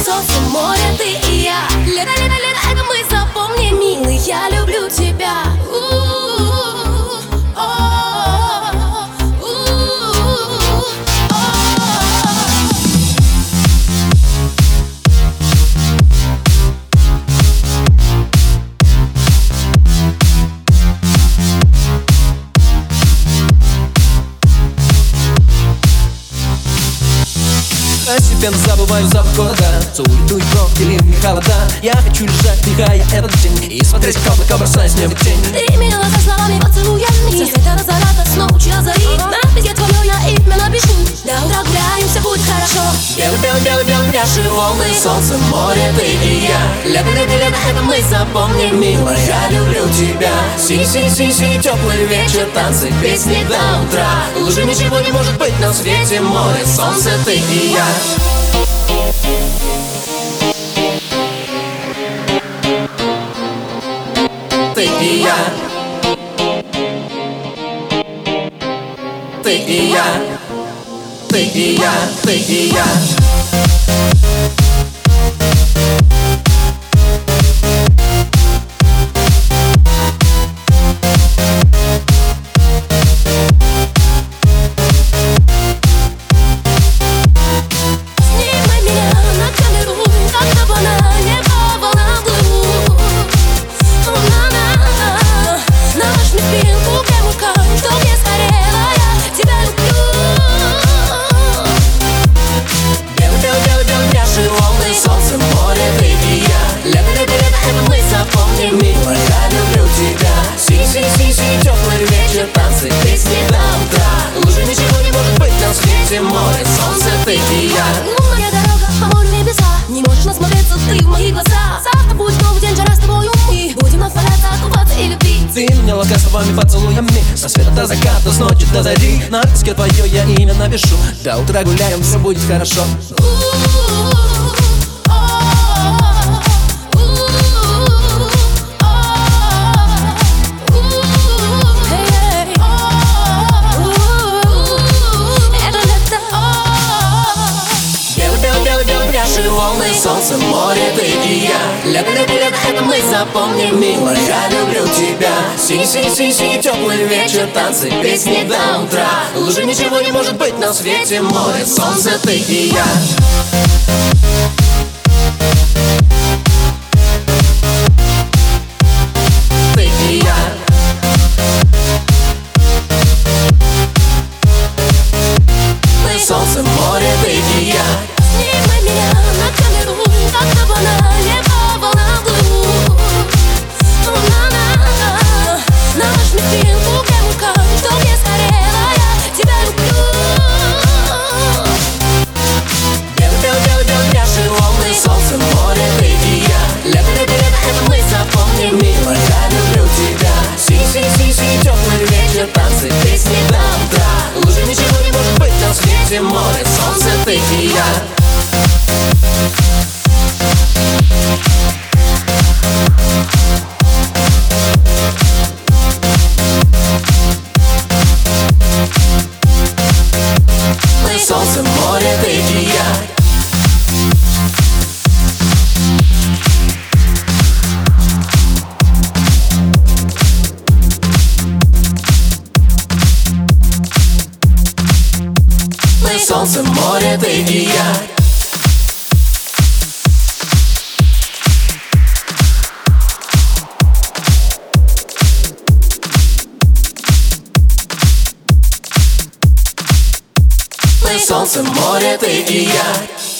солнце, море, ты и я. Лето, лето, лето, это мы, запомни, милый, я люблю тебя. Постепенно забываю запах города, целую дует кровь, делимые холода. Я хочу лежать, вдыхая этот день, и смотреть, как облака бросая с неба тень. Ты меня со словами поцелуями, со света до заката снова учила зари. На песке твое я имя напишу, до утра гуляемся, будет хорошо. Белый, белый, белый, белый, пляши волны, солнце, море, ты и я. Лето, лето, лето, это мы, запомни, милая, я люблю тебя. Синий, синий, синий, синий, теплый вечер, танцы, песни до утра. Лучше ничего не может быть на свете, море, солнце, ты и я. Ты и я. Ты и я. Ты и я. Ты и я. Милая, я люблю тебя. Синий, теплый вечер, танцы, песни до утра. Лучше ничего не может быть на свете, море, солнце, ты и я. Лунная дорога по морю небеса, не можешь насмотреться ты в мои глаза. Завтра будет новый день, жара с тобою мы будем наслаждаться, купаться и любить. Ты меня ласкай словами, поцелуями, со света до заката, с ночи до зари. На песке твое я имя напишу, до утра гуляем, все будет хорошо. Волны, солнце, море, ты и я. Лето, лето, лето, это мы, запомни, милая, я люблю тебя. Синий, синий, синий, синий, теплый вечер, танцы, песни до утра. Лучше ничего не может быть на свете, море, солнце, ты и я. Ты и я. Мы солнце, море, ты и я. Снимай меня на камеру, как на банане по волнам плыву. На-на-на, на наш вечеринку прямо как, чтоб не сгорела, я тебя люблю. Белый, белый, белый, белый, пляши волны, солнце, море, ты и я. Лето, лето, лето, это мы, запомни, милая, я люблю тебя. Синий, синий, синий, синий, теплый вечер, танцы, песни до утра. Лучше ничего не может быть на свете, море, солнце, ты и я. Мы солнце, море, ты и я. Мы солнце, море, ты и я. Мы солнце, море, ты и я.